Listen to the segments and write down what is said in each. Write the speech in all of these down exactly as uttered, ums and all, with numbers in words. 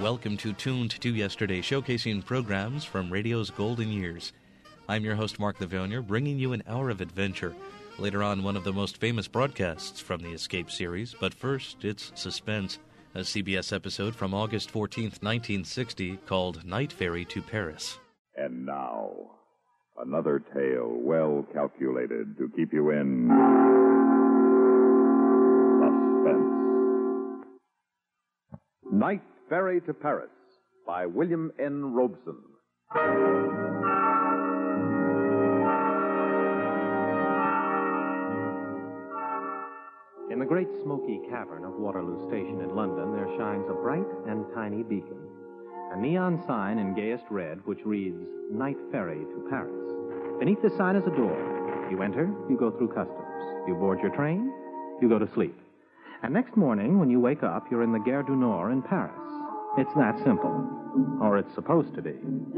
welcome to Tuned to Yesterday, showcasing programs from radio's golden years. I'm your host, Mark Livonia, bringing you an hour of adventure. Later on, one of the most famous broadcasts from the Escape series, but first, it's Suspense, a C B S episode from August fourteenth, nineteen sixty, called Night Ferry to Paris. And now, another tale well calculated to keep you in suspense. Night Ferry to Paris by William N. Robeson. In the great smoky cavern of Waterloo Station in London, there shines a bright and tiny beacon. A neon sign in gayest red which reads, Night Ferry to Paris. Beneath the sign is a door. You enter, you go through customs. You board your train, you go to sleep. And next morning, when you wake up, you're in the Gare du Nord in Paris. It's that simple. Or it's supposed to be.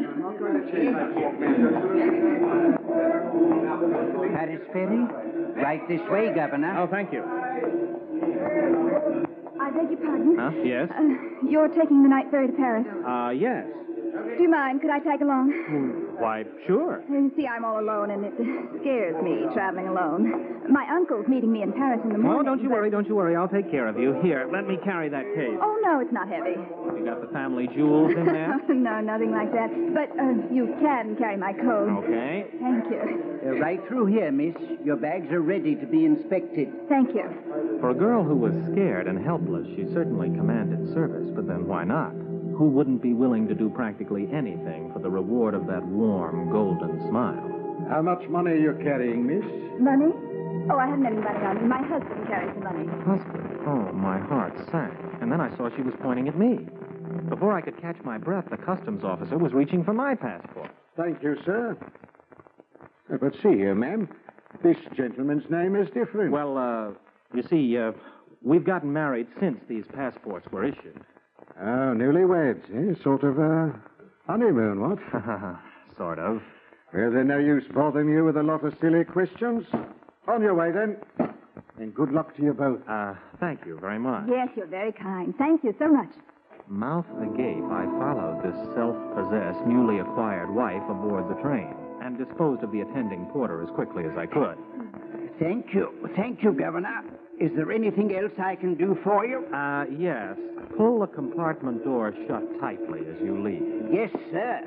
Paris Ferry? Right this way, Governor. Oh, thank you. I beg your pardon? Huh? Yes? Uh, you're taking the night ferry to Paris. Uh, yes. Do you mind? Could I tag along? Why, sure. You see, I'm all alone, and it scares me, traveling alone. My uncle's meeting me in Paris in the morning. Oh, don't you but... worry, don't you worry. I'll take care of you. Here, let me carry that case. Oh, no, it's not heavy. You got the family jewels in there? No, nothing like that. But uh, you can carry my coat. Okay. Thank you. Uh, right through here, miss. Your bags are ready to be inspected. Thank you. For a girl who was scared and helpless, she certainly commanded service, but then why not? Who wouldn't be willing to do practically anything for the reward of that warm, golden smile? How much money are you carrying, miss? Money? Oh, I haven't any money on me. My husband carries the money. Husband? Oh, my heart sank. And then I saw she was pointing at me. Before I could catch my breath, the customs officer was reaching for my passport. Thank you, sir. Uh, but see here, ma'am. This gentleman's name is different. Well, uh, you see, uh, we've gotten married since these passports were issued. Oh, newlyweds, eh? Sort of a honeymoon, what? Sort of. Well, there's no use bothering you with a lot of silly questions. On your way, then. And good luck to you both. Uh, thank you very much. Yes, you're very kind. Thank you so much. Mouth agape, I followed this self-possessed, newly acquired wife aboard the train and disposed of the attending porter as quickly as I could. Thank you. Thank you, Governor. Is there anything else I can do for you? Uh, yes. Pull the compartment door shut tightly as you leave. Yes, sir.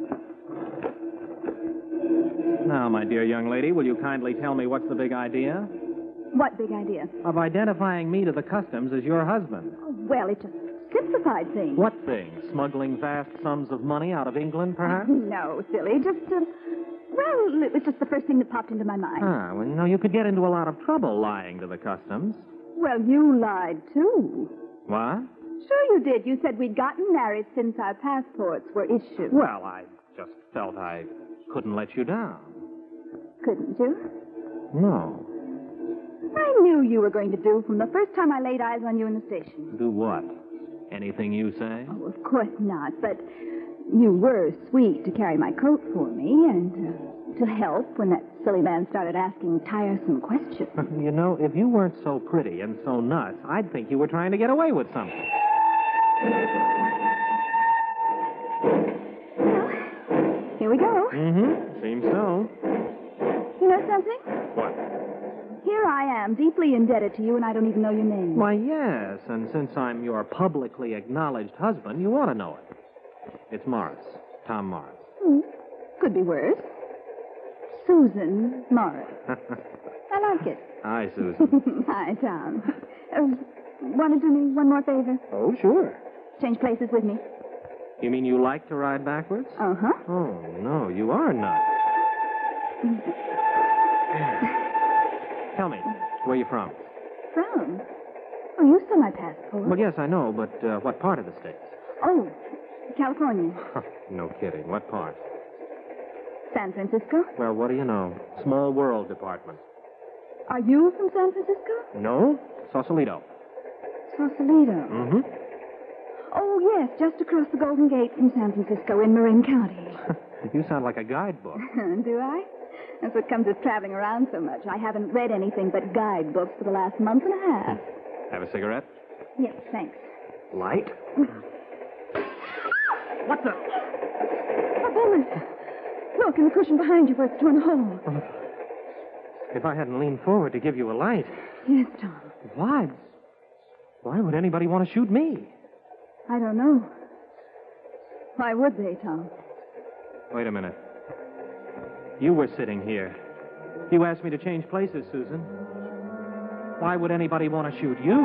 Now, my dear young lady, will you kindly tell me what's the big idea? What big idea? Of identifying me to the customs as your husband. Oh, well, it just simplified things. What things? Smuggling vast sums of money out of England, perhaps? No, silly. Just, uh, well, it was just the first thing that popped into my mind. Ah, well, you know, you could get into a lot of trouble lying to the customs. Well, you lied, too. What? Sure you did. You said we'd gotten married since our passports were issued. Well, I just felt I couldn't let you down. Couldn't you? No. I knew you were going to do from the first time I laid eyes on you in the station. Do what? Anything you say? Oh, of course not, but you were sweet to carry my coat for me and uh, to help when that silly man started asking tiresome questions. You know, if you weren't so pretty and so nuts, I'd think you were trying to get away with something. Well, here we go. Mm-hmm. Seems so. You know something? What? Here I am, deeply indebted to you, and I don't even know your name. Why, yes, and since I'm your publicly acknowledged husband, you ought to know it. It's Morris. Tom Morris. Hmm. Could be worse. Susan Morris. I like it. Hi, Susan. Hi, Tom. Uh, want to do me one more favor? Oh, sure. Change places with me. You mean you like to ride backwards? Uh-huh. Oh, no, you are not. Tell me, where you from? From? Oh, you saw my passport. Well, yes, I know, but uh, what part of the States? Oh, California. No kidding. What part? San Francisco. Well, what do you know? Small world department. Are you from San Francisco? No, Sausalito. Sausalito. Mm-hmm. Oh, yes, just across the Golden Gate from San Francisco in Marin County. You sound like a guidebook. Do I? That's what comes of traveling around so much. I haven't read anything but guidebooks for the last month and a half. Have a cigarette? Yes, thanks. Light? What the... A bullet. Look, in the cushion behind you where it's torn a hole. Oh, if I hadn't leaned forward to give you a light... Yes, Tom. Why? Why would anybody want to shoot me? I don't know. Why would they, Tom? Wait a minute. You were sitting here. You asked me to change places, Susan. Why would anybody want to shoot you?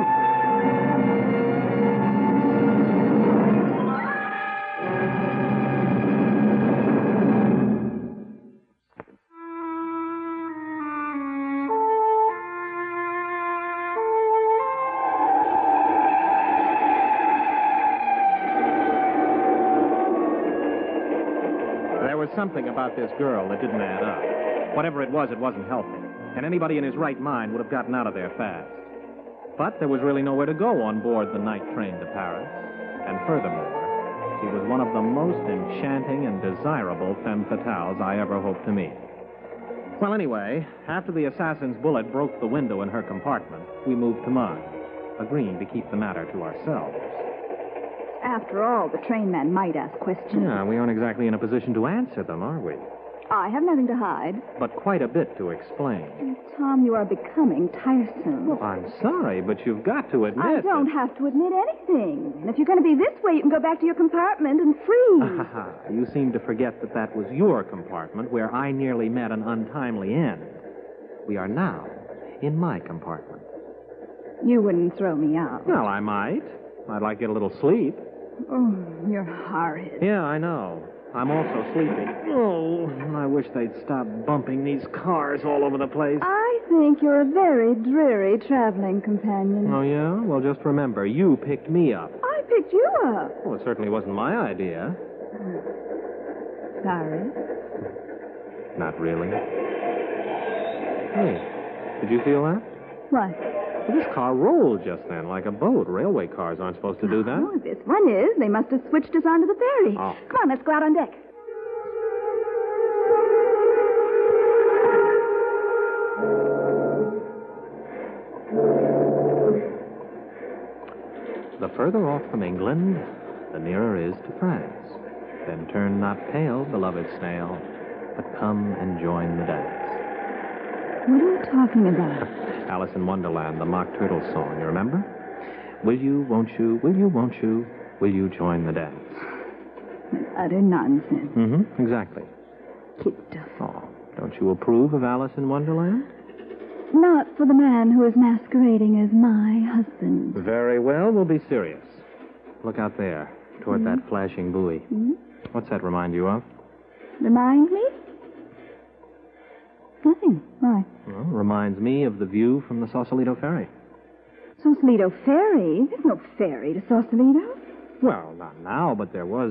There was something about this girl that didn't add up. Whatever it was, it wasn't helping. And anybody in his right mind would have gotten out of there fast. But there was really nowhere to go on board the night train to Paris. And furthermore, she was one of the most enchanting and desirable femme fatales I ever hoped to meet. Well, anyway, after the assassin's bullet broke the window in her compartment, we moved to mine, agreeing to keep the matter to ourselves. After all, the train man might ask questions. Yeah, we aren't exactly in a position to answer them, are we? I have nothing to hide. But quite a bit to explain. Tom, you are becoming tiresome. Well, I'm sorry, but you've got to admit I don't that... have to admit anything. And if you're going to be this way, you can go back to your compartment and freeze. You seem to forget that that was your compartment where I nearly met an untimely end. We are now in my compartment. You wouldn't throw me out. Well, I might. I'd like to get a little sleep. Oh, you're horrid. Yeah, I know. I'm also sleepy. Oh, I wish they'd stop bumping these cars all over the place. I think you're a very dreary traveling companion. Oh, yeah? Well, just remember, you picked me up. I picked you up. Well, it certainly wasn't my idea. Sorry. Not really. Hey, did you feel that? What? Well, this car rolled just then like a boat. Railway cars aren't supposed to do that. Oh, this one is. They must have switched us onto the ferry. Oh. Come on, let's go out on deck. The further off from England, the nearer is to France. Then turn not pale, beloved snail, but come and join the dance. What are you talking about? Alice in Wonderland, the Mock Turtle song, you remember? Will you, won't you, will you, won't you, will you join the dance? Utter nonsense. Mm-hmm, exactly. Kid stuff. Oh, don't you approve of Alice in Wonderland? Not for the man who is masquerading as my husband. Very well, we'll be serious. Look out there, toward Mm-hmm. that flashing buoy. Hmm? What's that remind you of? Remind me? Nothing. Why? Well, reminds me of the view from the Sausalito Ferry. Sausalito Ferry? There's no ferry to Sausalito. Well, not now, but there was...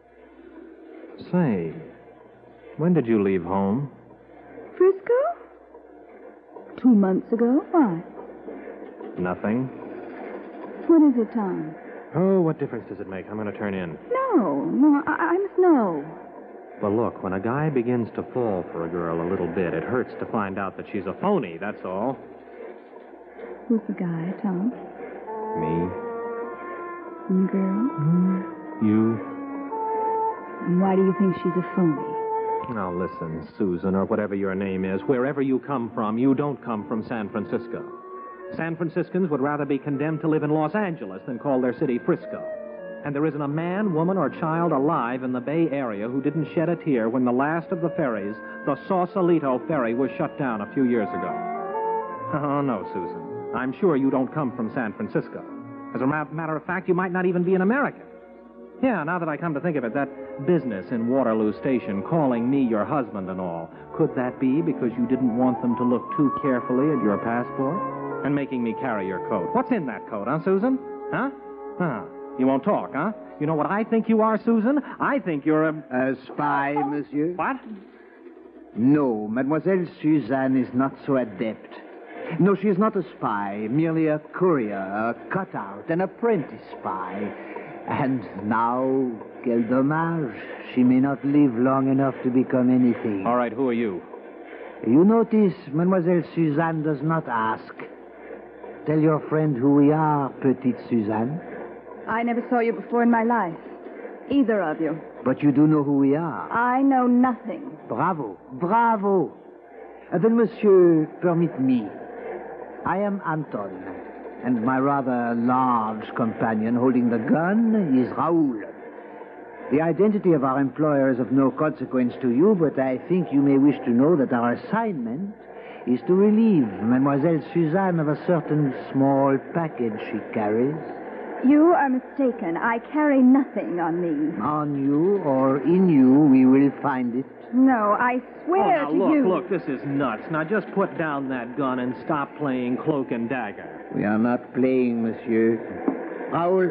Say, when did you leave home? Frisco? Two months ago. Why? Nothing. What is it, Tom? Oh, what difference does it make? I'm going to turn in. No, no, I, I must know. Well, look, when a guy begins to fall for a girl a little bit, it hurts to find out that she's a phony, that's all. Who's the guy, Tom? Me. And the girl? You. And why do you think she's a phony? Now, listen, Susan, or whatever your name is, wherever you come from, you don't come from San Francisco. San Franciscans would rather be condemned to live in Los Angeles than call their city Frisco. And there isn't a man, woman, or child alive in the Bay Area who didn't shed a tear when the last of the ferries, the Sausalito Ferry, was shut down a few years ago. Oh, no, Susan. I'm sure you don't come from San Francisco. As a ma- matter of fact, you might not even be an American. Yeah, now that I come to think of it, that business in Waterloo Station, calling me your husband and all, could that be because you didn't want them to look too carefully at your passport? And making me carry your coat. What's in that coat, huh, Susan? Huh? Huh? You won't talk, huh? You know what I think you are, Susan? I think you're a... A spy, monsieur? What? No, Mademoiselle Suzanne is not so adept. No, she is not a spy, merely a courier, a cutout, an apprentice spy. And now, quel dommage, she may not live long enough to become anything. All right, who are you? You notice Mademoiselle Suzanne does not ask. Tell your friend who we are, petite Suzanne. I never saw you before in my life. either of you. But you do know who we are. I know nothing. Bravo, bravo. Uh, then, monsieur, permit me. I am Anton, and my rather large companion holding the gun is Raoul. The identity of our employer is of no consequence to you, but I think you may wish to know that our assignment is to relieve Mademoiselle Suzanne of a certain small package she carries. You are mistaken. I carry nothing on me. On you or in you, we will find it. No, I swear oh, now, to look, you. look, this is nuts. Now, just put down that gun and stop playing cloak and dagger. We are not playing, monsieur. Raoul.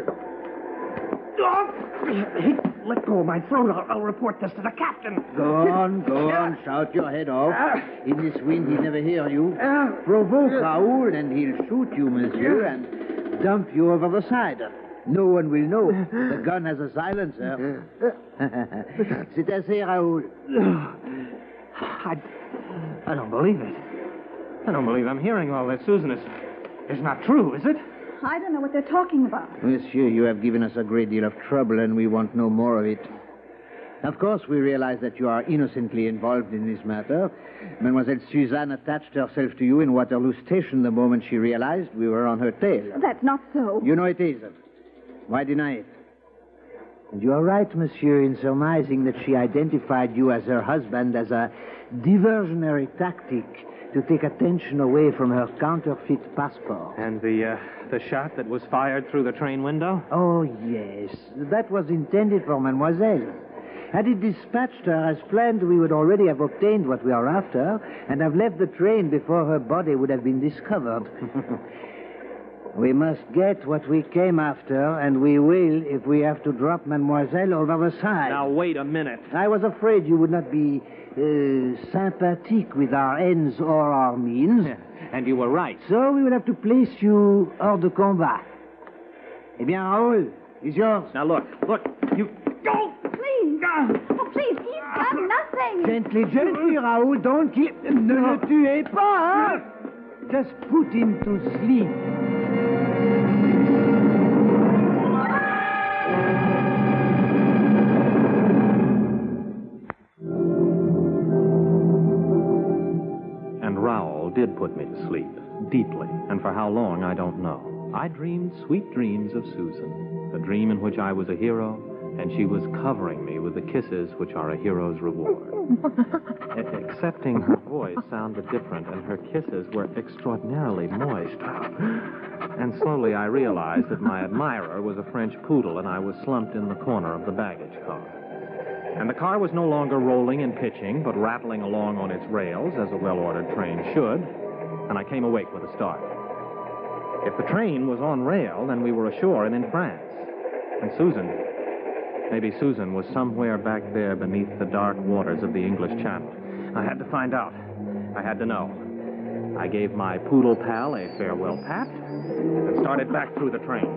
Let go of my throat. I'll, I'll report this to the captain. Go on, go on. Shout your head off. In this wind, he'll never hear you. Provoke Raoul, and he'll shoot you, monsieur, and dump you over the side. No one will know. The gun has a silencer. C'est assez, Raoul. I, I don't believe it. I don't believe I'm hearing all this. Susan, it's, it's not true, is it? I don't know what they're talking about. Monsieur, you have given us a great deal of trouble, and we want no more of it. Of course, we realize that you are innocently involved in this matter. Mademoiselle Suzanne attached herself to you in Waterloo Station the moment she realized we were on her tail. That's not so. You know it isn't. Why deny it? And you are right, monsieur, in surmising that she identified you as her husband as a diversionary tactic to take attention away from her counterfeit passport. And the, uh, the shot that was fired through the train window? Oh, yes. That was intended for Mademoiselle. Had it dispatched her as planned, we would already have obtained what we are after and have left the train before her body would have been discovered. We must get what we came after, and we will if we have to drop Mademoiselle over the side. Now, wait a minute. I was afraid you would not be uh, sympathique with our ends or our means. And you were right. So we will have to place you hors de combat. Eh bien, Raoul, is yours. Now, look, look, you... Go! Please! Oh, please, he's done nothing! Gently, gently, Raoul, don't kill... Ne le tuez pas, hein? Just put him to sleep. And Raoul did put me to sleep, deeply, and for how long, I don't know. I dreamed sweet dreams of Susan, a dream in which I was a hero, and she was covering me with the kisses which are a hero's reward. Excepting her voice sounded different, and her kisses were extraordinarily moist. And slowly I realized that my admirer was a French poodle, and I was slumped in the corner of the baggage car. And the car was no longer rolling and pitching, but rattling along on its rails, as a well-ordered train should, and I came awake with a start. If the train was on rail, then we were ashore and in France. And Susan... Maybe Susan was somewhere back there beneath the dark waters of the English Channel. I had to find out. I had to know. I gave my poodle pal a farewell pat and started back through the train.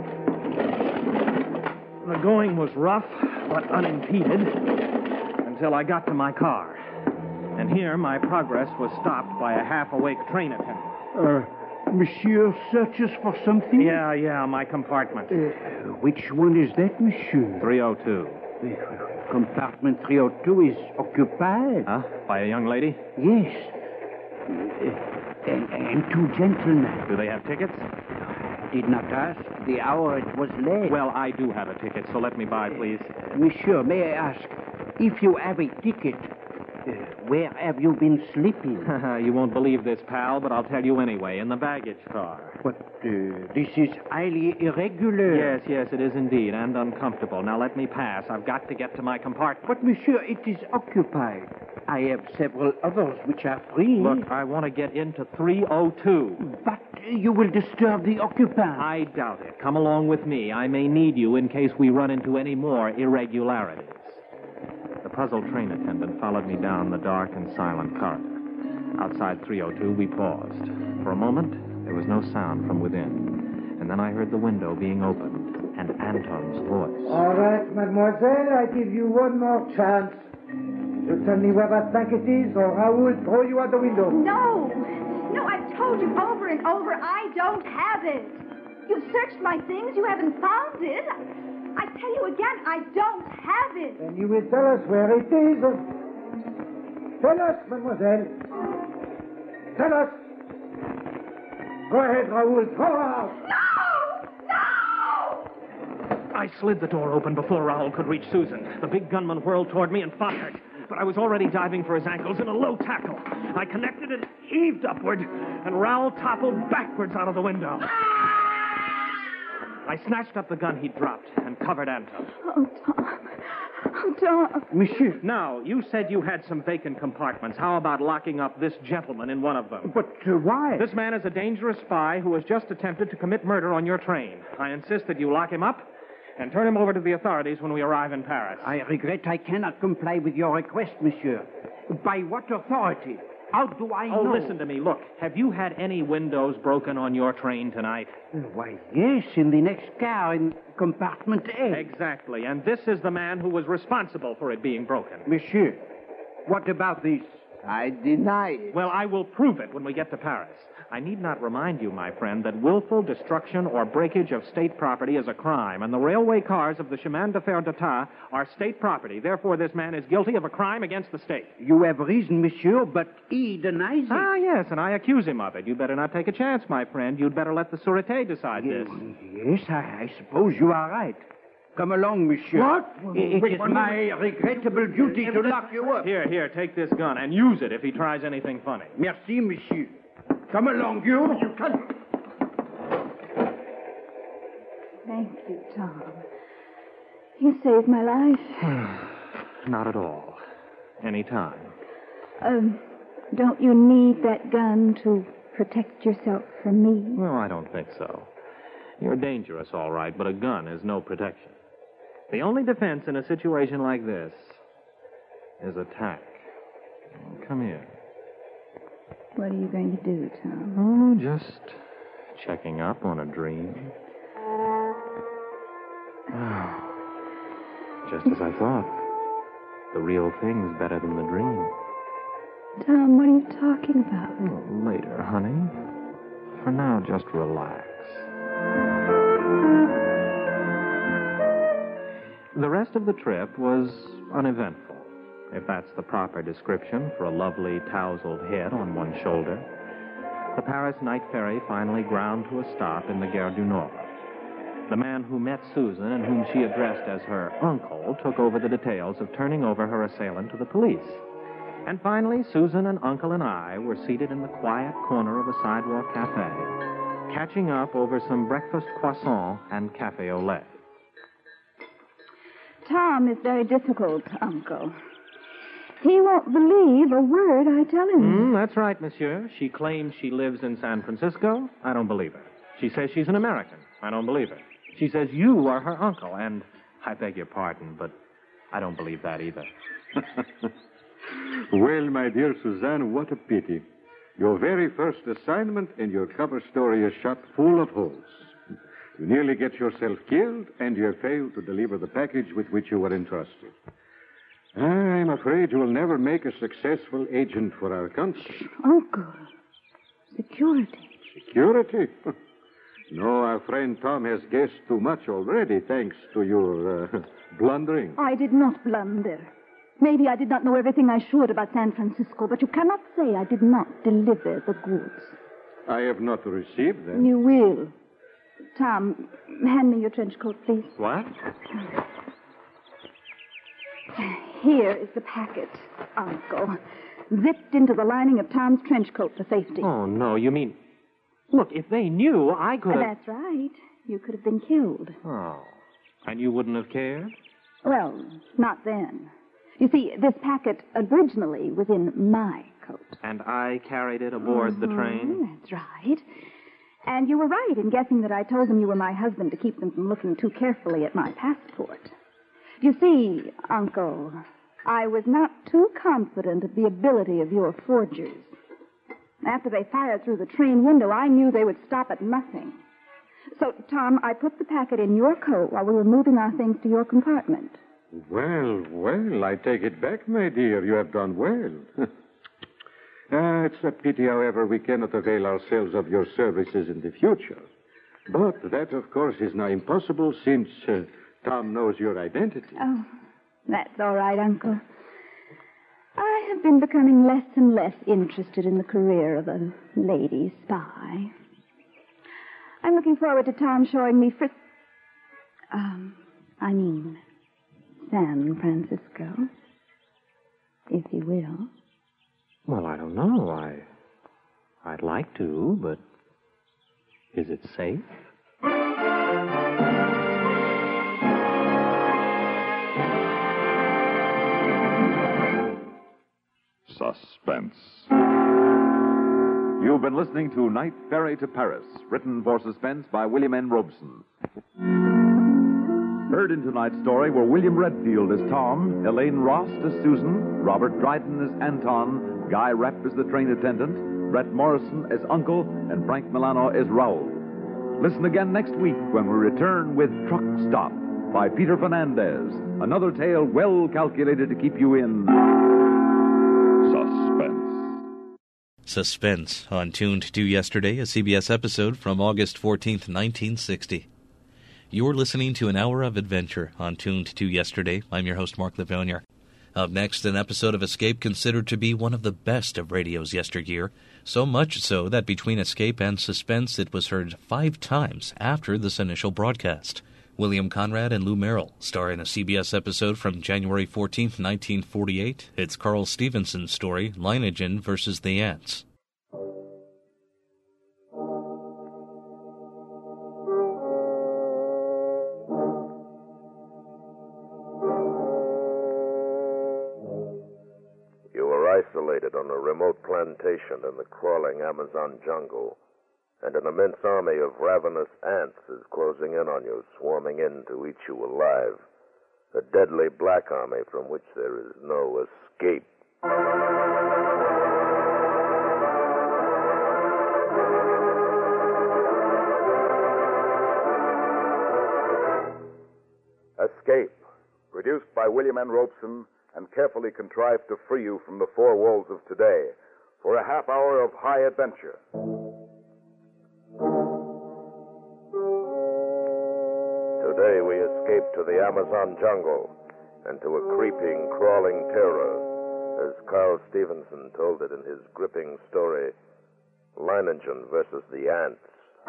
The going was rough, but unimpeded, until I got to my car. And here my progress was stopped by a half-awake train attendant. Uh, Monsieur searches for something? Yeah, yeah, my compartment. Uh, which one is that, monsieur? three oh two. Uh, compartment three oh two is occupied. Huh? By a young lady? Yes. Uh, and, and two gentlemen. Do they have tickets? Did not ask. The hour it was late. Well, I do have a ticket, so let me buy, please. Uh, monsieur, may I ask, if you have a ticket, Uh, where have you been sleeping? You won't believe this, pal, but I'll tell you anyway, in the baggage car. But uh, this is highly irregular. Yes, yes, it is indeed, and uncomfortable. Now let me pass. I've got to get to my compartment. But, monsieur, it is occupied. I have several others which are free. Look, I want to get into three oh two. But uh, you will disturb the occupant. I doubt it. Come along with me. I may need you in case we run into any more irregularities. The puzzled train attendant followed me down the dark and silent corridor. Outside three oh two, we paused. For a moment, there was no sound from within. And then I heard the window being opened and Anton's voice. All right, mademoiselle, I give you one more chance. You tell me where that packet is, or I will throw you out the window. No! No, I've told you over and over, I don't have it. You've searched my things, you haven't found it. I tell you again, I don't have it. Then you will tell us where it is. Tell us, mademoiselle. Tell us. Go ahead, Raoul. Throw her out. No! No! I slid the door open before Raoul could reach Susan. The big gunman whirled toward me and fired. But I was already diving for his ankles in a low tackle. I connected and heaved upward, and Raoul toppled backwards out of the window. I snatched up the gun he'd dropped and covered Anton. Oh, Tom. Oh, Tom. Monsieur. Now, you said you had some vacant compartments. How about locking up this gentleman in one of them? But uh, why? This man is a dangerous spy who has just attempted to commit murder on your train. I insist that you lock him up and turn him over to the authorities when we arrive in Paris. I regret I cannot comply with your request, monsieur. By what authority? How do I Oh, know? listen to me. Look, have you had any windows broken on your train tonight? Uh, why, yes, in the next car, in compartment A. Exactly. And this is the man who was responsible for it being broken. Monsieur, what about this? I deny it. Well, I will prove it when we get to Paris. I need not remind you, my friend, that willful destruction or breakage of state property is a crime, and the railway cars of the chemin de fer d'État are state property. Therefore, this man is guilty of a crime against the state. You have reason, monsieur, but he denies it. Ah, yes, and I accuse him of it. You'd better not take a chance, my friend. You'd better let the Sûreté decide this. Yes, I, I suppose you are right. Come along, monsieur. What? It Wait, is one my regrettable duty to lock you up. Here, here, take this gun and use it if he tries anything funny. Merci, monsieur. Come along, you. You can. Thank you, Tom. You saved my life. Not at all. Any time. Um, don't you need that gun to protect yourself from me? Well, I don't think so. You're dangerous, all right, but a gun is no protection. The only defense in a situation like this is attack. Come here. What are you going to do, Tom? Oh, just checking up on a dream. Oh, just as I thought. The real thing's better than the dream. Tom, what are you talking about? Oh, later, honey. For now, just relax. The rest of the trip was uneventful, if that's the proper description for a lovely tousled head on one shoulder. The Paris night ferry finally ground to a stop in the Gare du Nord. The man who met Susan and whom she addressed as her uncle took over the details of turning over her assailant to the police. And finally, Susan and Uncle and I were seated in the quiet corner of a sidewalk cafe, catching up over some breakfast croissant and cafe au lait. Tom is very difficult, Uncle. He won't believe a word I tell him. Mm, that's right, monsieur. She claims she lives in San Francisco. I don't believe her. She says she's an American. I don't believe her. She says you are her uncle, and I beg your pardon, but I don't believe that either. Well, my dear Suzanne, what a pity. Your very first assignment and your cover story is shot full of holes. You nearly get yourself killed, and you have failed to deliver the package with which you were entrusted. I'm afraid you will never make a successful agent for our country. Uncle, security. Security? No, our friend Tom has guessed too much already, thanks to your uh, blundering. I did not blunder. Maybe I did not know everything I should about San Francisco, but you cannot say I did not deliver the goods. I have not received them. You will. Tom, hand me your trench coat, please. What? Here is the packet, Uncle. Zipped into the lining of Tom's trench coat for safety. Oh, no, you mean... Look, if they knew, I could have... That's right. You could have been killed. Oh. And you wouldn't have cared? Well, not then. You see, this packet originally was in my coat. And I carried it aboard Mhm, the train? That's right. And you were right in guessing that I told them you were my husband to keep them from looking too carefully at my passport. You see, Uncle, I was not too confident of the ability of your forgers. After they fired through the train window, I knew they would stop at nothing. So, Tom, I put the packet in your coat while we were moving our things to your compartment. Well, well, I take it back, my dear. You have done well. uh, it's a pity, however, we cannot avail ourselves of your services in the future. But that, of course, is now impossible since uh, Tom knows your identity. Oh, that's all right, Uncle. I have been becoming less and less interested in the career of a lady spy. I'm looking forward to Tom showing me Fris... Um, I mean, San Francisco. If he will. Well, I don't know. I... I'd like to, but... Is it safe? Suspense. You've been listening to Night Ferry to Paris, written for Suspense by William N. Robeson. Heard in tonight's story were William Redfield as Tom, Elaine Rost as Susan, Robert Dryden as Anton, Guy Repp as the train attendant, Brett Morrison as Uncle, and Frank Milano as Raoul. Listen again next week when we return with Truck Stop by Peter Fernandez, another tale well calculated to keep you in suspense. Suspense on Tuned to Yesterday, a C B S episode from August fourteenth, nineteen sixty. You're listening to an hour of adventure on Tuned to Yesterday. I'm your host, Mark Lavounier. Up next, an episode of Escape considered to be one of the best of radio's yesteryear, so much so that between Escape and Suspense it was heard five times after this initial broadcast. William Conrad and Lou Merrill star in a C B S episode from January fourteenth, nineteen forty-eight. It's Carl Stevenson's story, Lineagen versus the Ants. You were isolated on a remote plantation in the crawling Amazon jungle. And an immense army of ravenous ants is closing in on you, swarming in to eat you alive. A deadly black army from which there is no escape. Escape, produced by William N. Robeson and carefully contrived to free you from the four walls of today for a half hour of high adventure. Today we escape to the Amazon jungle and to a creeping, crawling terror, as Carl Stevenson told it in his gripping story, Lineagen versus the Ants.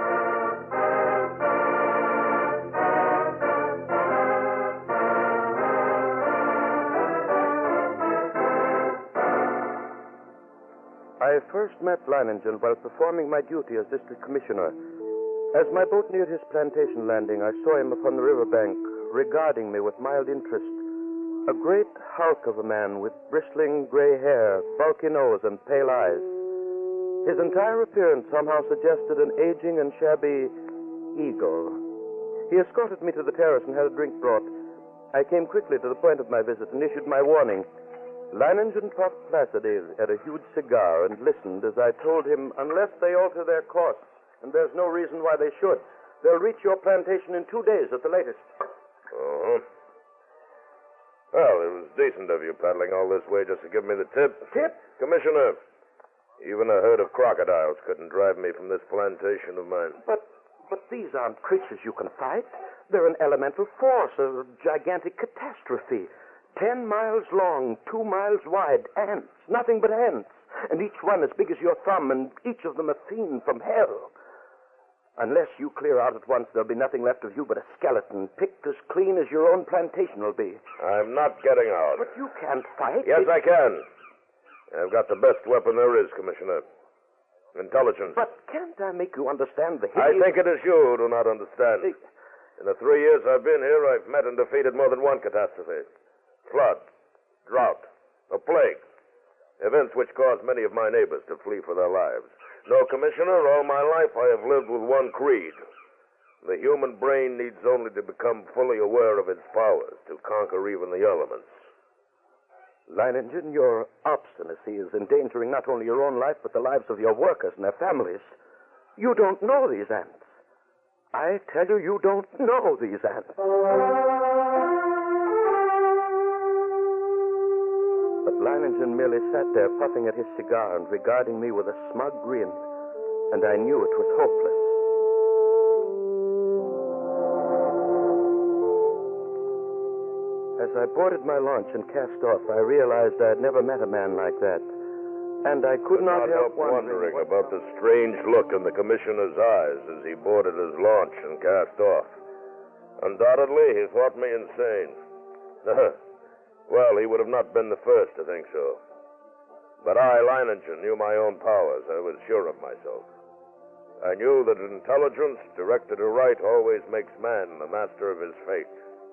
I first met Lineagen while performing my duty as district commissioner. As my boat neared his plantation landing, I saw him upon the riverbank, regarding me with mild interest. A great hulk of a man with bristling gray hair, bulky nose, and pale eyes. His entire appearance somehow suggested an aging and shabby eagle. He escorted me to the terrace and had a drink brought. I came quickly to the point of my visit and issued my warning. Lineagen puffed placidly at a huge cigar and listened as I told him, unless they alter their course, and there's no reason why they should, they'll reach your plantation in two days at the latest. Uh-huh. Well, it was decent of you paddling all this way just to give me the tip. Tip? Commissioner, even a herd of crocodiles couldn't drive me from this plantation of mine. But, but these aren't creatures you can fight. They're an elemental force, a gigantic catastrophe. Ten miles long, two miles wide, ants, nothing but ants. And each one as big as your thumb, and each of them a fiend from hell. Unless you clear out at once, there'll be nothing left of you but a skeleton, picked as clean as your own plantation will be. I'm not getting out. But you can't fight. Yes, It- I can. I've got the best weapon there is, Commissioner. Intelligence. But can't I make you understand the I hideous... think it is you who do not understand. Hey. In the three years I've been here, I've met and defeated more than one catastrophe. Flood, drought, a plague. Events which caused many of my neighbors to flee for their lives. No, Commissioner, all my life I have lived with one creed. The human brain needs only to become fully aware of its powers to conquer even the elements. Lineagen, your obstinacy is endangering not only your own life, but the lives of your workers and their families. You don't know these ants. I tell you, you don't know these ants. But Lineagen merely sat there puffing at his cigar and regarding me with a smug grin, and I knew it was hopeless. As I boarded my launch and cast off, I realized I had never met a man like that. And I could not, not help wondering, wondering what... about the strange look in the commissioner's eyes as he boarded his launch and cast off. Undoubtedly, he thought me insane. Well, he would have not been the first to think so. But I, Leiningen, knew my own powers. I was sure of myself. I knew that intelligence directed aright always makes man the master of his fate.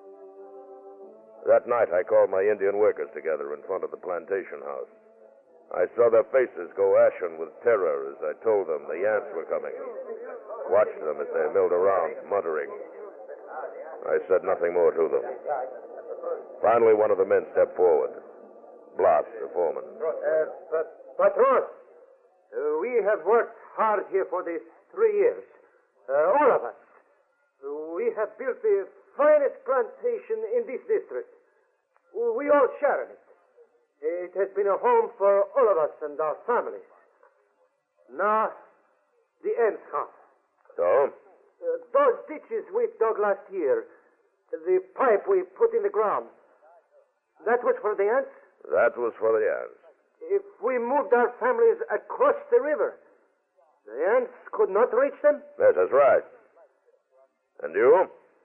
That night, I called my Indian workers together in front of the plantation house. I saw their faces go ashen with terror as I told them the ants were coming. Watched them as they milled around, muttering. I said nothing more to them. Finally, one of the men stepped forward. Blas, the foreman. Uh, but, Patron, uh, we have worked hard here for these three years. Uh, all of us. We have built the finest plantation in this district. We all share in it. It has been a home for all of us and our families. Now, the ends come. So? Uh, those ditches we dug last year, the pipe we put in the ground, that was for the ants? That was for the ants. If we moved our families across the river, the ants could not reach them? Yes, that's right. And you?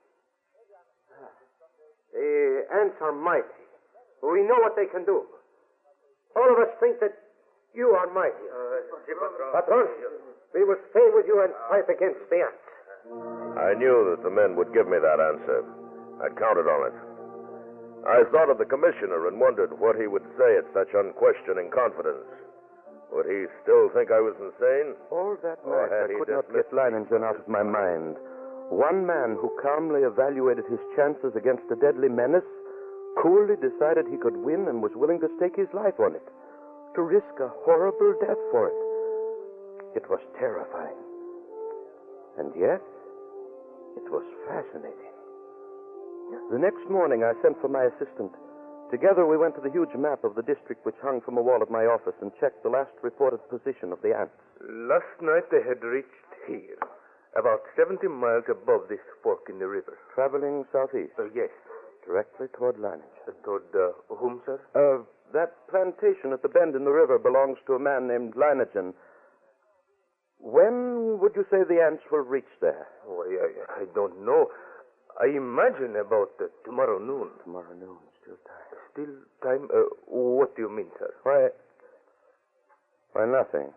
The ants are mighty. We know what they can do. All of us think that you are mighty. Uh, Patron, we will stay with you and fight against the ants. I knew that the men would give me that answer. I counted on it. I thought of the commissioner and wondered what he would say at such unquestioning confidence. Would he still think I was insane? All that Or night, had I he could not dismissed get Leiningen out of my mind. One man who calmly evaluated his chances against a deadly menace, coolly decided he could win and was willing to stake his life on it, to risk a horrible death for it. It was terrifying. And yet, it was fascinating. The next morning, I sent for my assistant. Together, we went to the huge map of the district which hung from a wall of my office and checked the last reported position of the ants. Last night they had reached here, about seventy miles above this fork in the river. Traveling southeast? Uh, yes. Directly toward Leiningen. Uh, toward uh, whom, sir? Uh, that plantation at the bend in the river belongs to a man named Leiningen. When would you say the ants will reach there? Oh, I, I don't know. I imagine about uh, tomorrow noon. Tomorrow noon, still time. Still time? Uh, what do you mean, sir? Why, why, nothing.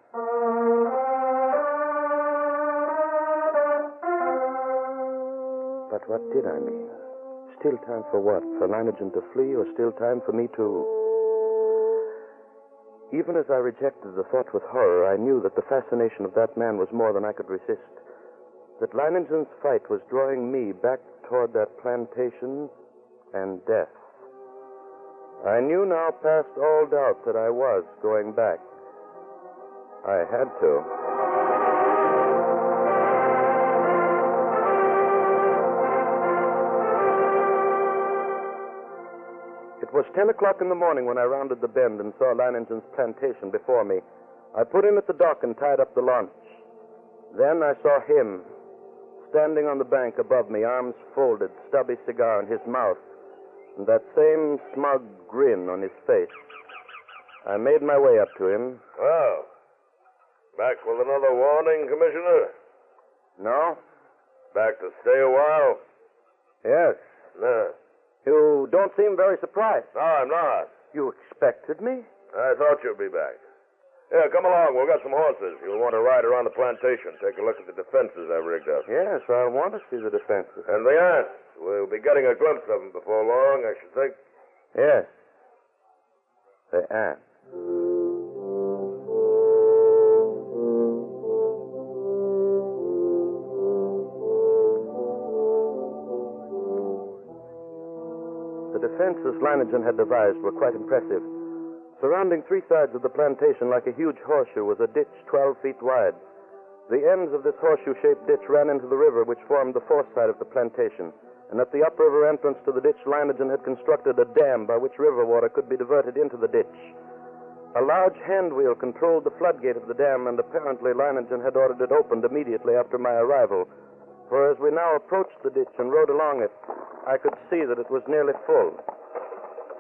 But what did I mean? Still time for what? For Leiningen to flee, or still time for me to... Even as I rejected the thought with horror, I knew that the fascination of that man was more than I could resist. That Leiningen's fight was drawing me back toward that plantation and death. I knew now past all doubt that I was going back. I had to. It was ten o'clock in the morning when I rounded the bend and saw Leiningen's plantation before me. I put in at the dock and tied up the launch. Then I saw him, standing on the bank above me, arms folded, stubby cigar in his mouth, and that same smug grin on his face. I made my way up to him. Well, back with another warning, Commissioner? No? Back to stay a while? Yes. No. You don't seem very surprised. No, I'm not. You expected me? I thought you'd be back. Here, come along. We've got some horses. You'll want to ride around the plantation. Take a look at the defenses I've rigged up. Yes, I want to see the defenses. And the ants. We'll be getting a glimpse of them before long, I should think. Yes. The ants. The defenses Leiningen had devised were quite impressive. Surrounding three sides of the plantation like a huge horseshoe was a ditch twelve feet wide. The ends of this horseshoe-shaped ditch ran into the river, which formed the fourth side of the plantation. And at the upriver entrance to the ditch, Leiningen had constructed a dam by which river water could be diverted into the ditch. A large hand wheel controlled the floodgate of the dam, and apparently Leiningen had ordered it opened immediately after my arrival. For as we now approached the ditch and rode along it, I could see that it was nearly full.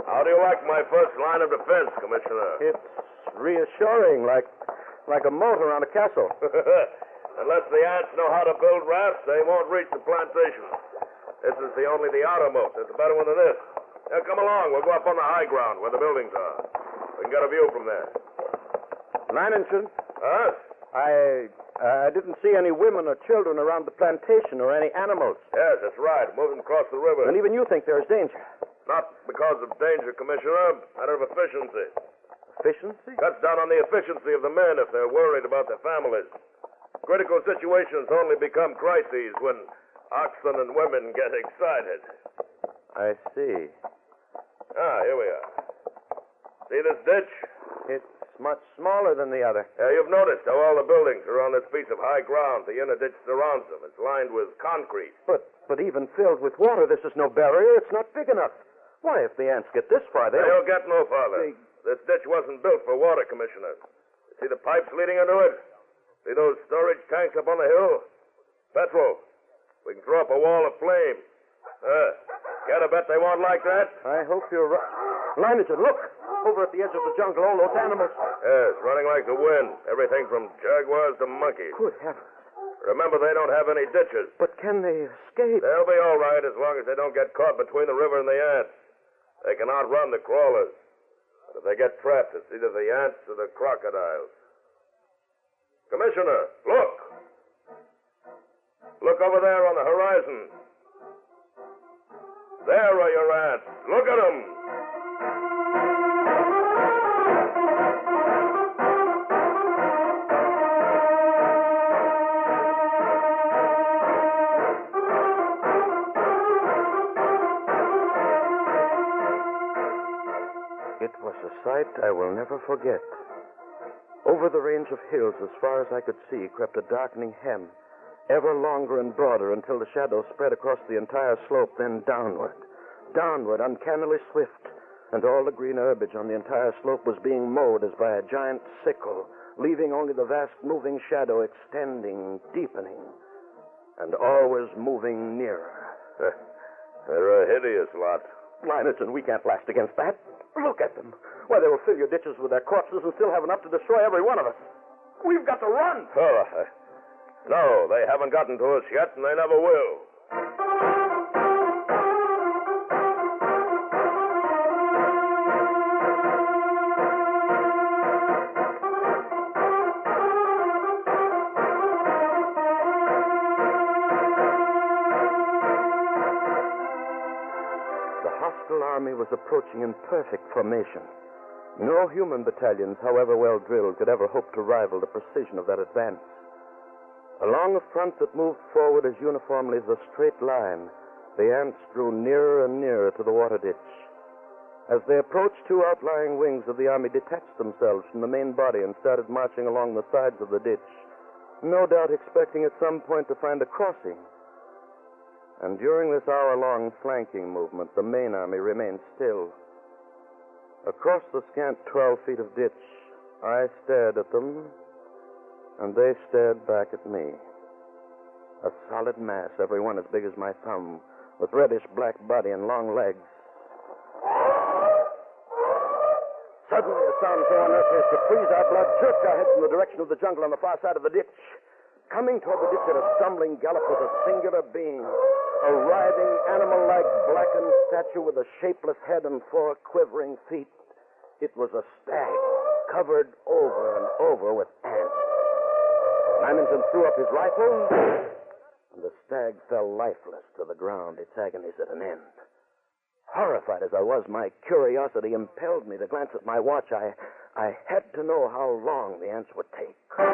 How do you like my first line of defense, Commissioner? It's reassuring, like like a moat around a castle. Unless the ants know how to build rafts, they won't reach the plantation. This is the only the outer moat. There's a better one than this. Now, come along. We'll go up on the high ground where the buildings are. We can get a view from there. Lanington, Huh? I I didn't see any women or children around the plantation or any animals. Yes, that's right. Moving across the river. And even you think there's danger. Not because of danger, Commissioner. Matter of efficiency. Efficiency? Cuts down on the efficiency of the men if they're worried about their families. Critical situations only become crises when oxen and women get excited. I see. Ah, here we are. See this ditch? It's much smaller than the other. Yeah, you've noticed how all the buildings are on this piece of high ground. The inner ditch surrounds them. It's lined with concrete. But but even filled with water, this is no barrier. It's not big enough. Why, if the ants get this far, they'll... They'll get no farther. They... This ditch wasn't built for water, Commissioner. You see the pipes leading into it? See those storage tanks up on the hill? Petrol. We can throw up a wall of flame. Uh, get a bet they won't like that? I hope you're right. Lanington, look! Over at the edge of the jungle, all those animals. Yes, running like the wind. Everything from jaguars to monkeys. Good heavens. Remember, they don't have any ditches. But can they escape? They'll be all right as long as they don't get caught between the river and the ants. They can outrun the crawlers. But if they get trapped, it's either the ants or the crocodiles. Commissioner, look! Look over there on the horizon. There are your ants. Look at them. It was a sight I will never forget. Over the range of hills, as far as I could see, crept a darkening hem, ever longer and broader until the shadow spread across the entire slope, then downward, downward, uncannily swift, and all the green herbage on the entire slope was being mowed as by a giant sickle, leaving only the vast moving shadow extending, deepening, and always moving nearer. They're a hideous lot. Lanington, we can't last against that. Look at them. Why, they will fill your ditches with their corpses and still have enough to destroy every one of us. We've got to run. Oh, uh, no, they haven't gotten to us yet, and they never will. The army was approaching in perfect formation. No human battalions, however well drilled, could ever hope to rival the precision of that advance. Along a front that moved forward as uniformly as a straight line, the ants drew nearer and nearer to the water ditch. As they approached, two outlying wings of the army detached themselves from the main body and started marching along the sides of the ditch, no doubt expecting at some point to find a crossing. And during this hour-long flanking movement, the main army remained still. Across the scant twelve feet of ditch, I stared at them, and they stared back at me. A solid mass, every one as big as my thumb, with reddish-black body and long legs. Suddenly, a sound so unearthly as to freeze our blood jerked our heads in the direction of the jungle on the far side of the ditch. Coming toward the ditch at a stumbling gallop was a singular being. A writhing, animal-like, blackened statue with a shapeless head and four quivering feet. It was a stag, covered over and over with ants. Lanington threw up his rifle, and the stag fell lifeless to the ground, its agonies at an end. Horrified as I was, my curiosity impelled me to glance at my watch. I, I had to know how long the ants would take.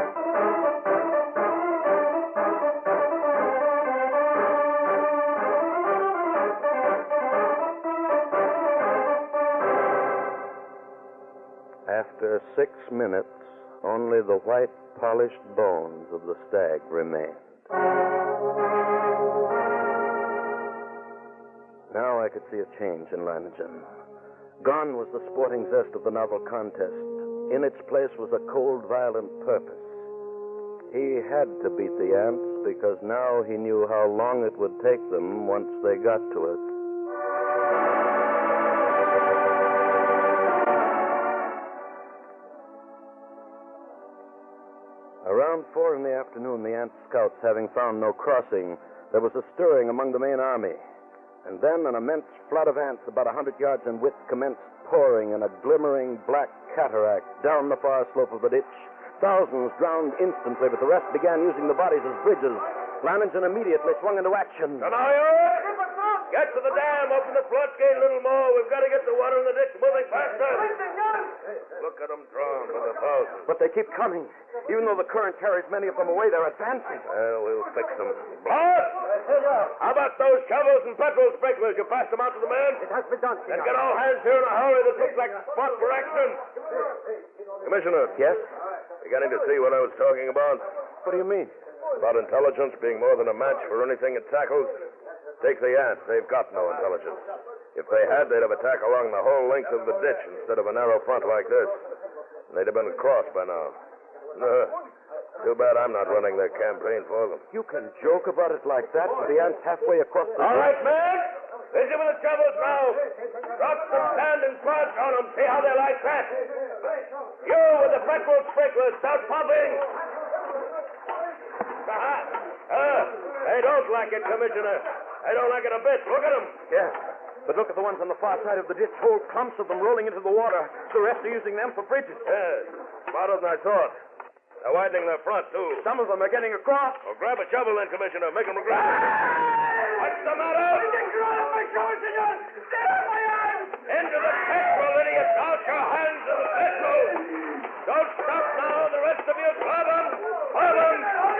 After six minutes, only the white, polished bones of the stag remained. Now I could see a change in Lanington. Gone was the sporting zest of the novel contest. In its place was a cold, violent purpose. He had to beat the ants because now he knew how long it would take them once they got to it. in the afternoon, the ant scouts having found no crossing, there was a stirring among the main army. And then an immense flood of ants about a hundred yards in width commenced pouring in a glimmering black cataract down the far slope of the ditch. Thousands drowned instantly, but the rest began using the bodies as bridges. Lanningen immediately swung into action. Canayo! Get to the dam, open the floodgate a little more. We've got to get the water in the ditch moving faster. Look at them drawn by the thousands. But they keep coming. Even though the current carries many of them away, they're advancing. Well, we'll fix them. Blood! How about those shovels and petrol sprinklers? You passed them out to the men? It has been done, And get all hands here in a hurry. This looks like a spot for action. Commissioner. Yes? Beginning to see what I was talking about? What do you mean? About intelligence being more than a match for anything it tackles. Take the ants. They've got no intelligence. If they had, they'd have attacked along the whole length of the ditch instead of a narrow front like this. And they'd have been across by now. No. Too bad I'm not running their campaign for them. You can joke about it like that with the ants halfway across the... All right, man. Busy with the shovels now. Drop some sand and clods on them. See how they like that. You with the petrol sprinklers. Start pumping. Uh-huh. Uh, they don't like it, Commissioner. They don't like it a bit. Look at them. Yeah. But look at the ones on the far side of the ditch. Whole clumps of them rolling into the water. The rest are using them for bridges. Yes. Smarter than I thought. They're widening their front, too. Some of them are getting across. Well, grab a shovel then, Commissioner. Make them regret it. What's the matter? Into the petrol, idiots. Out your hands to the petrol. Don't stop now. The rest of you, grab them. Grab them.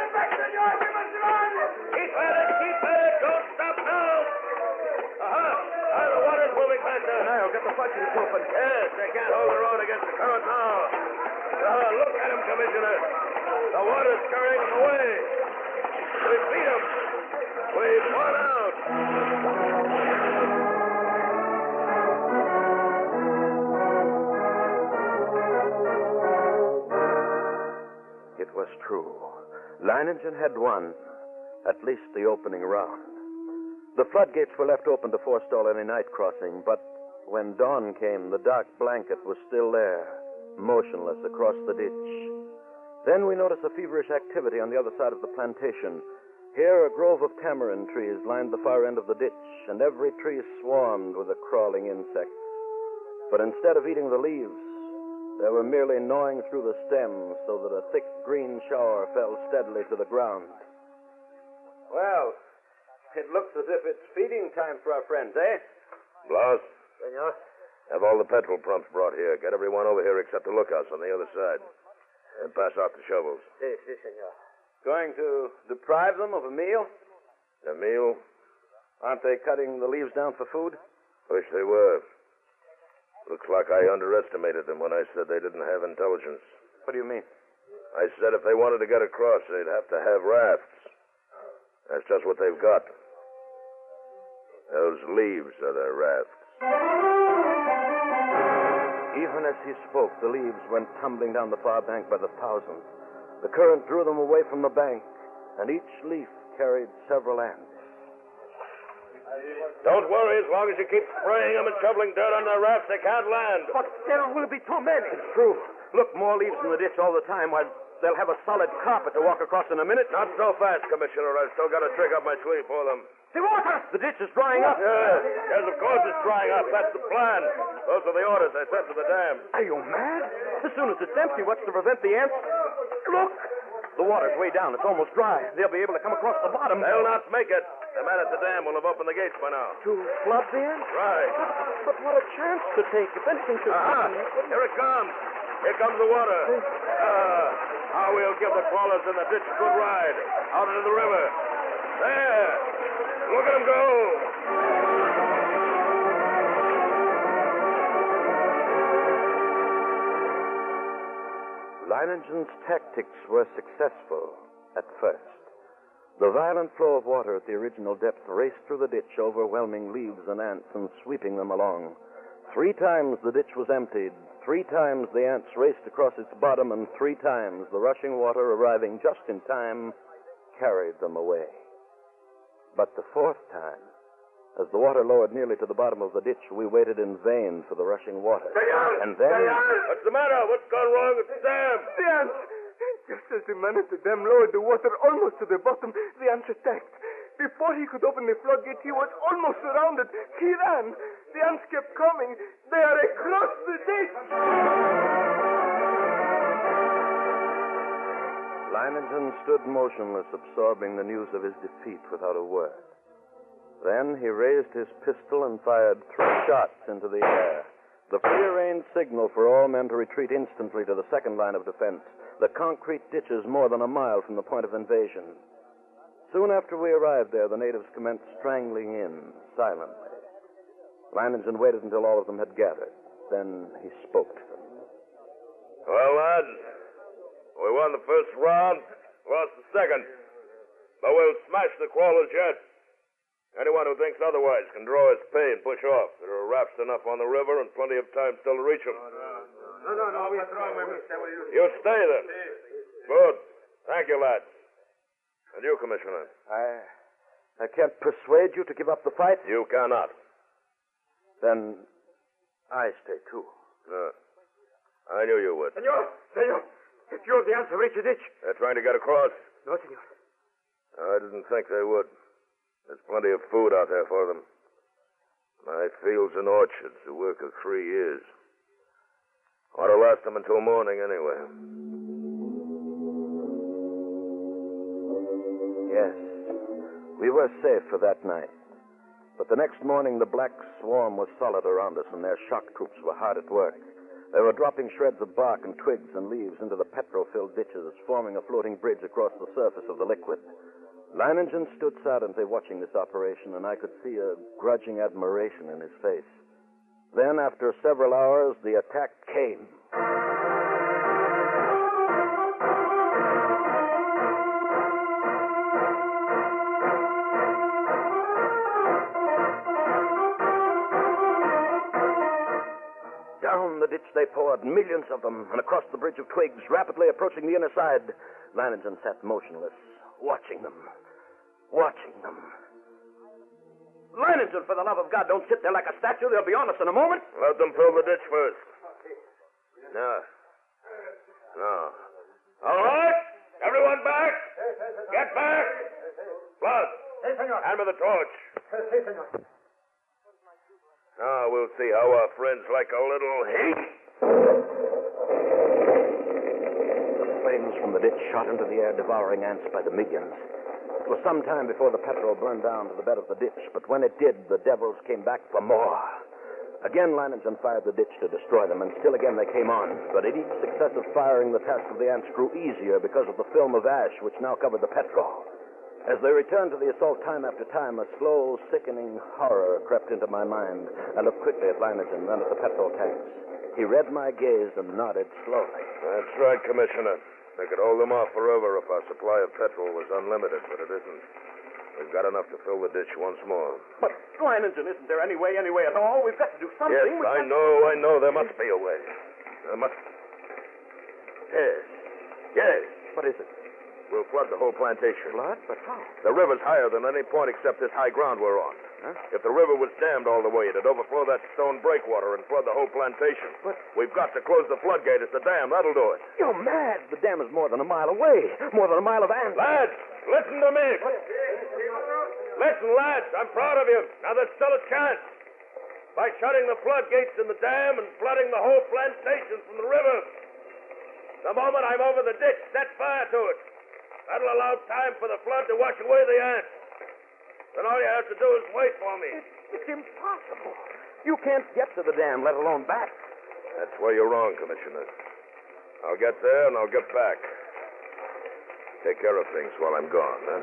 Keep at it. Keep at it. Don't stop now. Uh-huh. Now the water's moving faster. Now, get the floodgates open. Yes, they can't hold the road against the current now. Uh, look at him, Commissioner. The water's carrying him away. We beat him. We've won out. It was true. Leiningen had won, at least the opening round. The floodgates were left open to forestall any night crossing, but when dawn came, the dark blanket was still there, motionless across the ditch. Then we noticed a feverish activity on the other side of the plantation. Here, a grove of tamarind trees lined the far end of the ditch, and every tree swarmed with the crawling insects. But instead of eating the leaves, they were merely gnawing through the stems so that a thick green shower fell steadily to the ground. Well, it looks as if it's feeding time for our friends, eh? Blouse, Senor. have all the petrol pumps brought here. Get everyone over here except the lookouts on the other side. And pass out the shovels. Si, si, senor. Going to deprive them of a meal? A meal? Aren't they cutting the leaves down for food? Wish they were. Looks like I underestimated them when I said they didn't have intelligence. What do you mean? I said if they wanted to get across, they'd have to have rafts. That's just what they've got. Those leaves are their rafts. Even as he spoke, the leaves went tumbling down the far bank by the thousands. The current drew them away from the bank, and each leaf carried several ants. Don't worry, as long as you keep spraying them and shoveling dirt on their rafts, they can't land. But there will be too many. It's true. Look, more leaves in the ditch all the time. Why, they'll have a solid carpet to walk across in a minute. Not so fast, Commissioner. I've still got a trick up my sleeve for them. The water! The ditch is drying up. Yes, yes, of course it's drying up. That's the plan. Those are the orders I sent to the dam. Are you mad? As soon as it's empty, what's to prevent the ants? Look! The water's way down. It's almost dry. They'll be able to come across the bottom. They'll not make it. The man at the dam will have opened the gates by now. To flood the ants? Right. But what a chance to take. If anything should Aha! happen... Here it comes. Here comes the water. Ah, how we'll give the crawlers in the ditch a good ride. Out into the river. There. Look at them go. Leiningen's tactics were successful at first. The violent flow of water at the original depth raced through the ditch, overwhelming leaves and ants and sweeping them along. Three times the ditch was emptied, three times the ants raced across its bottom, and three times the rushing water, arriving just in time, carried them away. But the fourth time, as the water lowered nearly to the bottom of the ditch, we waited in vain for the rushing water. Senor! And then... Senor! What's the matter? What's gone wrong with the dam? The ants! Just as the man at the dam lowered the water almost to the bottom, the ants attacked. Before he could open the floodgate, he was almost surrounded. He ran. The ants kept coming. They are across the ditch. Leiningen stood motionless, absorbing the news of his defeat without a word. Then he raised his pistol and fired three shots into the air. The prearranged signal for all men to retreat instantly to the second line of defense, the concrete ditches more than a mile from the point of invasion. Soon after we arrived there, the natives commenced strangling in, silently. Leiningen waited until all of them had gathered. Then he spoke to them. Well, lads, we won the first round, lost the second. But we'll smash the crawlers yet. Anyone who thinks otherwise can draw his pay and push off. There are rafts enough on the river and plenty of time still to reach them. No, no, no. What's wrong with me? You stay then. Good. Thank you, lads. And you, Commissioner? I... I can't persuade you to give up the fight? You cannot. Then I stay, too. No. I knew you would. Senor! Senor! If you're the answer, reach the ditch. They're trying to get across. No, senor. I didn't think they would. There's plenty of food out there for them. My fields and orchards, the work of three years. Ought to last them until morning, anyway. Yes. We were safe for that night. But the next morning, the black swarm was solid around us, and their shock troops were hard at work. They were dropping shreds of bark and twigs and leaves into the petrol-filled ditches, forming a floating bridge across the surface of the liquid. Leiningen stood silently watching this operation, and I could see a grudging admiration in his face. Then, after several hours, the attack came. Down the ditch they poured, millions of them, and across the bridge of twigs, rapidly approaching the inner side. Leiningen sat motionless, watching them. Watching them. Leiningen, for the love of God, don't sit there like a statue. They'll be on us in a moment. Let them fill the ditch first. No. No. All right. Everyone back. Get back. Blood. Hand me the torch. Now we'll see how our friends like a little heat. The flames from the ditch shot into the air, devouring ants by the millions. It was some time before the petrol burned down to the bed of the ditch, but when it did, the devils came back for more. Again, Leiningen fired the ditch to destroy them, and still again they came on. But at each successive firing, the task of the ants grew easier because of the film of ash which now covered the petrol. As they returned to the assault time after time, a slow, sickening horror crept into my mind. I looked quickly at Leiningen, then at the petrol tanks. He read my gaze and nodded slowly. That's right, Commissioner. They could hold them off forever if our supply of petrol was unlimited, but it isn't. We've got enough to fill the ditch once more. But, Leiningen, isn't there any way, any way at all? We've got to do something. Yes, we I can't... know, I know. There must be a way. There must... Yes. Yes. What is it? We'll flood the whole plantation. Flood? But how? The river's higher than any point except this high ground we're on. Huh? If the river was dammed all the way, it'd overflow that stone breakwater and flood the whole plantation. But... We've got to close the floodgate at the dam. That'll do it. You're mad. The dam is more than a mile away. More than a mile of ants. Lads, listen to me. Listen, lads, I'm proud of you. Now there's still a chance. By shutting the floodgates in the dam and flooding the whole plantation from the river. The moment I'm over the ditch, set fire to it. That'll allow time for the flood to wash away the ants. Then all you have to do is wait for me. It's impossible. You can't get to the dam, let alone back. That's where you're wrong, Commissioner. I'll get there and I'll get back. Take care of things while I'm gone, huh?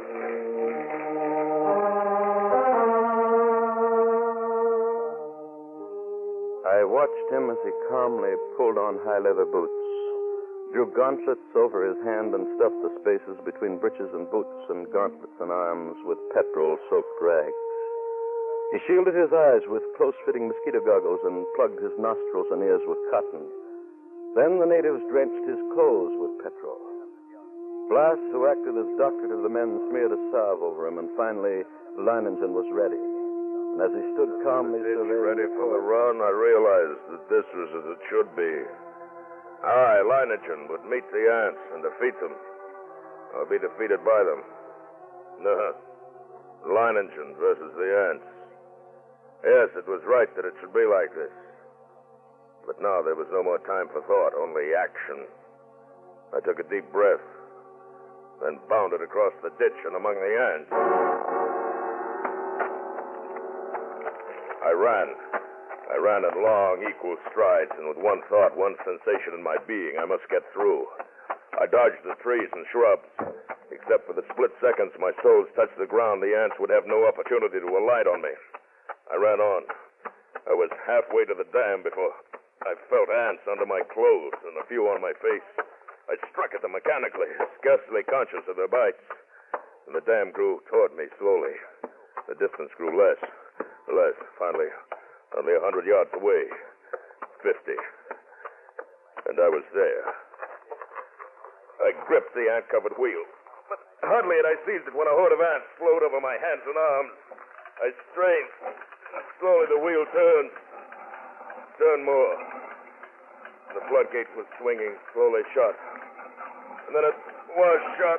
I watched him as he calmly pulled on high leather boots, drew gauntlets over his hand, and stuffed the spaces between breeches and boots and gauntlets and arms with petrol-soaked rags. He shielded his eyes with close-fitting mosquito goggles and plugged his nostrils and ears with cotton. Then the natives drenched his clothes with petrol. Blas, who acted as doctor to the men, smeared a salve over him, and finally Leiningen was ready. And as he stood calmly It's surveying... ready for the run, I realized that this was as it should be. I, Leiningen, would meet the ants and defeat them, or be defeated by them. No, Leiningen versus the ants. Yes, it was right that it should be like this. But now there was no more time for thought, only action. I took a deep breath, then bounded across the ditch and among the ants. I ran. I ran in long, equal strides, and with one thought, one sensation in my being, I must get through. I dodged the trees and shrubs. Except for the split seconds my soles touched the ground, the ants would have no opportunity to alight on me. I ran on. I was halfway to the dam before I felt ants under my clothes and a few on my face. I struck at them mechanically, scarcely conscious of their bites. And the dam grew toward me slowly. The distance grew less, less. Finally, only a hundred yards away. Fifty. And I was there. I gripped the ant-covered wheel. But hardly had I seized it when a horde of ants flowed over my hands and arms. I strained. Slowly the wheel turned. Turned more. The floodgate was swinging, slowly shut. And then it was shut.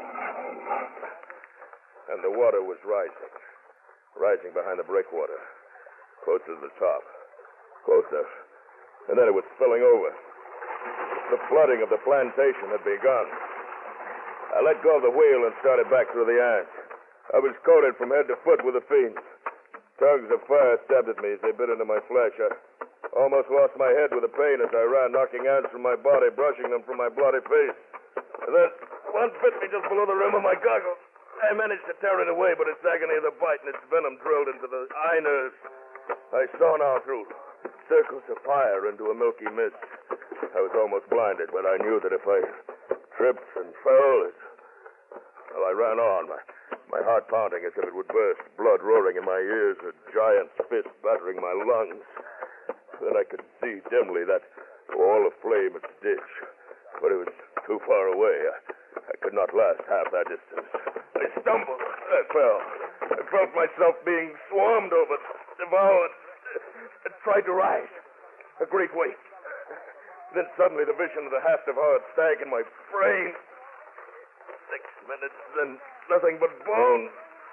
And the water was rising. Rising behind the breakwater. Closer to the top. Closer. And then it was spilling over. The flooding of the plantation had begun. I let go of the wheel and started back through the ants. I was coated from head to foot with the fiends. Tongues of fire stabbed at me as they bit into my flesh. I almost lost my head with the pain as I ran, knocking ants from my body, brushing them from my bloody face. And then one bit me just below the rim of my goggles. I managed to tear it away, but its agony of the bite and its venom drilled into the eye nerves. I saw now through circles of fire into a milky mist. I was almost blinded, but I knew that if I tripped and fell, it... well, I ran on, my, my heart pounding as if it would burst, blood roaring in my ears, a giant's fist battering my lungs. Then I could see dimly that wall of flame at the ditch, but it was too far away. I, I could not last half that distance. I stumbled. I fell. I felt myself being swarmed over, devoured. I tried to rise. A great weight. Then suddenly the vision of the haft of hard stag in my brain. Six minutes, then nothing but bones.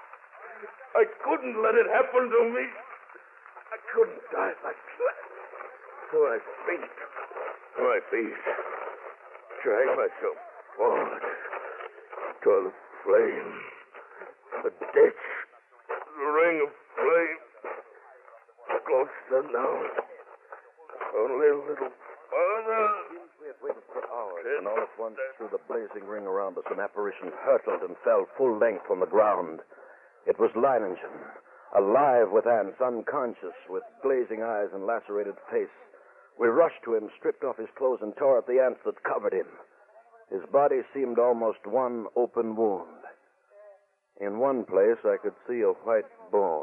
I couldn't let it happen to me. I couldn't die like that. So I beat. My feet. Dragged myself forward. Toward the flame. The ditch. The ring of flame. Closer now. Only a little farther. We had waited for hours, and all at once, through the blazing ring around us, an apparition hurtled and fell full length on the ground. It was Leiningen, alive with ants, unconscious, with glazing eyes and lacerated face. We rushed to him, stripped off his clothes, and tore at the ants that covered him. His body seemed almost one open wound. In one place, I could see a white bone.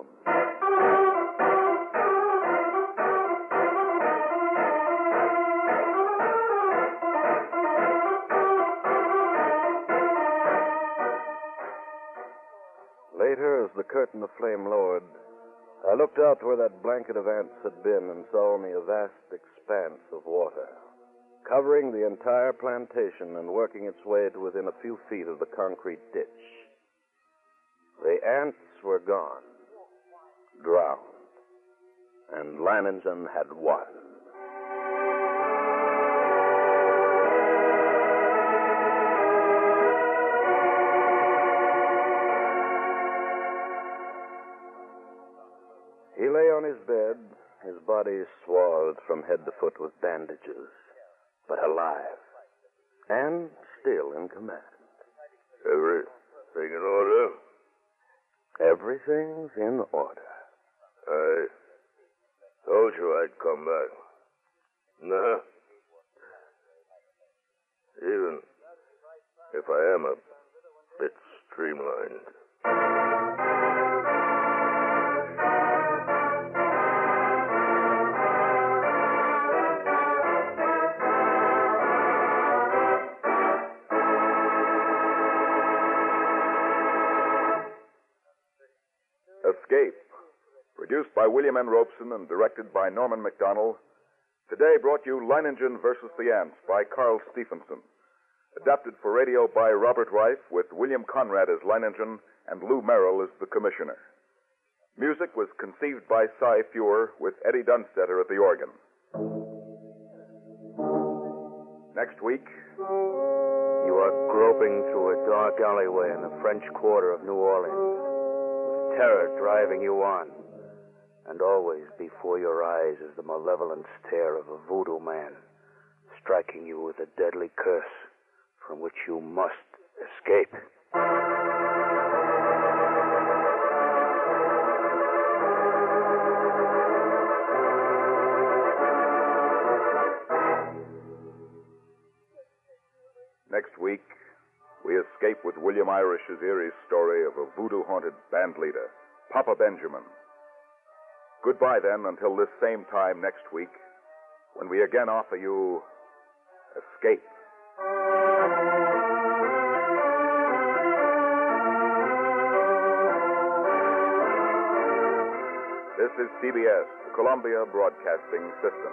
Later, as the curtain of flame lowered, I looked out where that blanket of ants had been and saw only a vast expanse of water, covering the entire plantation and working its way to within a few feet of the concrete ditch. The ants were gone, drowned, and Leiningen had won. He lay on his bed, his body swathed from head to foot with bandages, but alive, and still in command. Everything in order? Everything's in order. I told you I'd come back. No. Even if I am a bit streamlined. Escape, produced by William N. Robeson and directed by Norman Macdonnell, Today brought you Leiningen versus the Ants by Carl Stephenson. Adapted for radio by Robert Reif with William Conrad as Leiningen and Lou Merrill as the commissioner. Music was conceived by Cy Feuer with Eddie Dunstetter at the organ. Next week... You are groping through a dark alleyway in the French Quarter of New Orleans, with terror driving you on. And always before your eyes is the malevolent stare of a voodoo man, striking you with a deadly curse from which you must escape. Next week, we escape with William Irish's eerie story of a voodoo-haunted band leader, Papa Benjamin. Goodbye, then, until this same time next week, when we again offer you Escape. This is C B S, the Columbia Broadcasting System.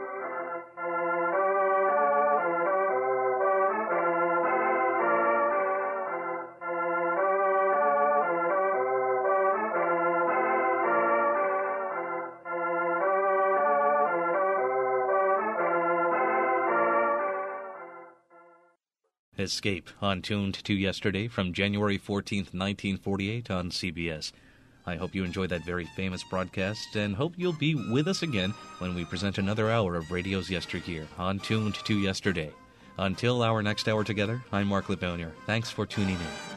Escape, on Tuned to Yesterday from January fourteenth, nineteen forty-eight on C B S. I hope you enjoyed that very famous broadcast and hope you'll be with us again when we present another hour of radio's yesteryear on Tuned to Yesterday. Until our next hour together, I'm Mark Lebounier. Thanks for tuning in.